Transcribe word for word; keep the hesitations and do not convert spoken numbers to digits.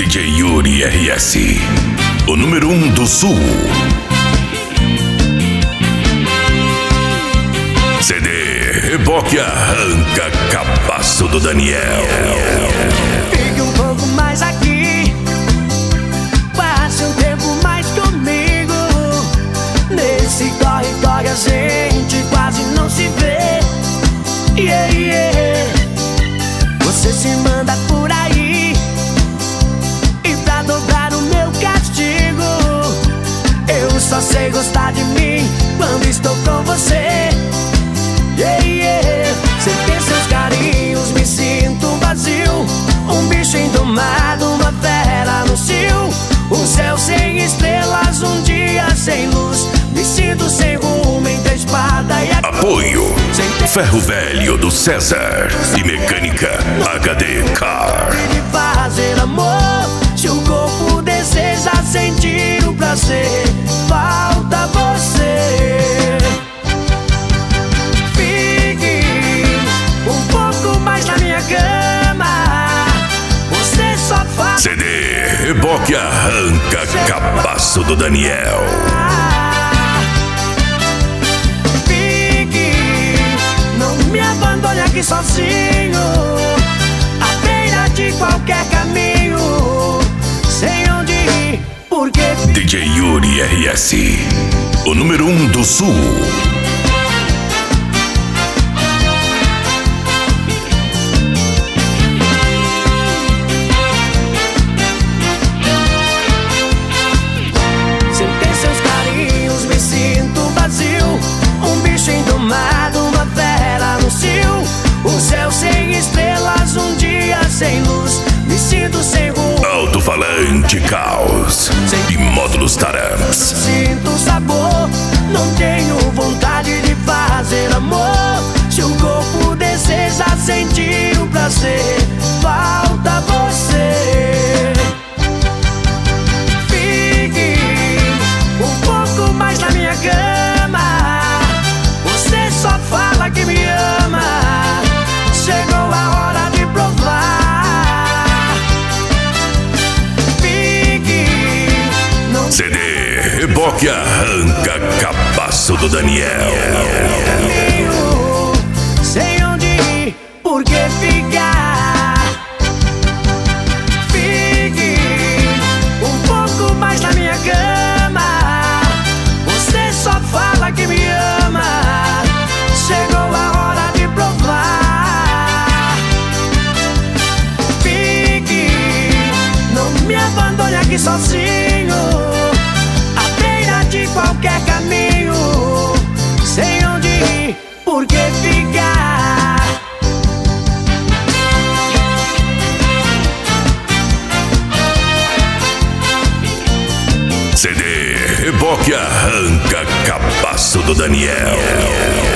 J Yuri R S, o número um do sul. C D Reboque Arranca Cabaço do Daniel. Fique um pouco mais aqui, passe um tempo mais comigo. Nesse corre-corre a gente quase não se vê. Yeah, yeah. Você se manda por aí, e pra dobrar o meu castigo, eu só sei gostar de mim quando estou com você. Yeah, yeah. Sem ter seus carinhos me sinto vazio, um bicho indomado, uma fera no cio. Um céu sem estrelas, um dia sem luz, me sinto sem rumo entre a espada e a... Apoio Ferro Velho do César e Mecânica H D Car. De fazer amor, se o corpo deseja sentir o prazer, falta você. Fique um pouco mais na minha cama, você só faz. C D Reboque Arranca Cabaço do Daniel. Me abandone aqui sozinho, à beira de qualquer caminho, sem onde ir, porque... D J Yuri R S, o número um do sul. Sem ter seus carinhos me sinto vazio, um bicho indomado, uma fera no cio. Um céu sem estrelas, um dia sem luz, me sinto sem rumo. Alto-falante Caos e módulos Taramps. Sinto sabor, não tenho vontade de fazer amor. Se o corpo deseja sentir o prazer, falta você. Fique um pouco mais na minha cama, você só fala que me ama. Chegou a hora de provar. Fique, não... C D Reboque Arranca Cabaço do Daniel. Caminho, sem onde ir, por que ficar? Fique um pouco mais na minha cama, você só fala que me ama. Chegou a hora de provar. Fique, não me abandone aqui sozinho, à beira de qualquer caminho, sem onde ir, por que ficar? C D Reboque Arranca Cabaço do Daniel.